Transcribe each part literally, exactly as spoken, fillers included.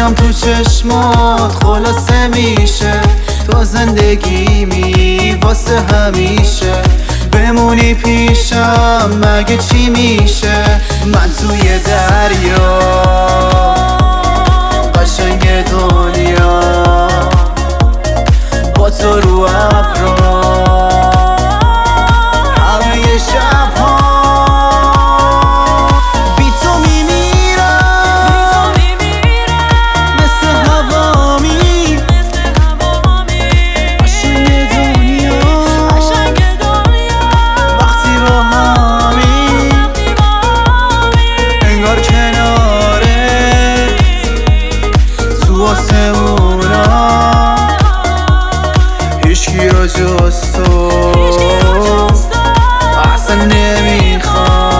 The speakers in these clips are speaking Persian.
میام تو چشمات خلاصه میشه تو زندگیمی واسه همیشه بمونی پیشم مگه چی میشه من توی دریا قشنگ دنیا با تو رو ابرا همه شبها بی تو میمیرم مثل هوامی قشنگ دنیا وقتی با همی انگار کناره تو آسمونا هیچکی رو جز تو اصلا نمیخوام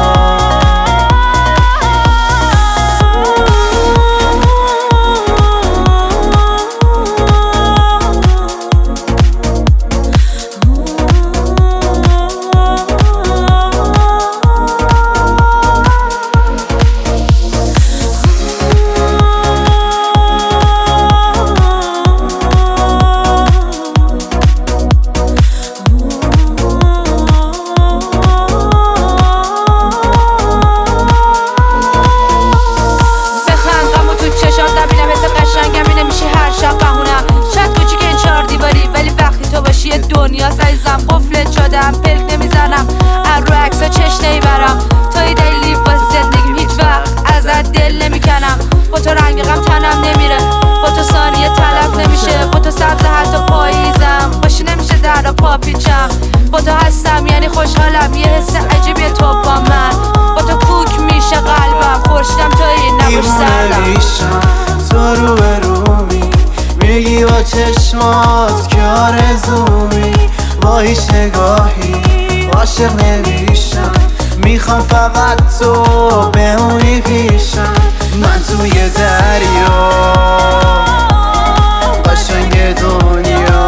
دنیا عزیزم قفلت شدم پلک نمیزنم از رو عکسا چش نمیبرم توی دلیلی واسه زندگیم هیچ وقت ازت دل نمیکنم با تو رنگ غم تنم نمیره با تو ثانیه تلف نمیشه با تو سبز حتی پاییزم باشی نمیشه در پا پیچم با تو هستم یعنی خوشحالم یه حس عجیبیه تو با من با تو کوک میشه قلبم خورشیدم توی نباش سردم تو رو به رومی میگی با چشمات که آرزومی با هیچ نگاهی عاشق نمیشم میخوام فقط تو بمونی پیشم من توی دریا قشنگ دنیا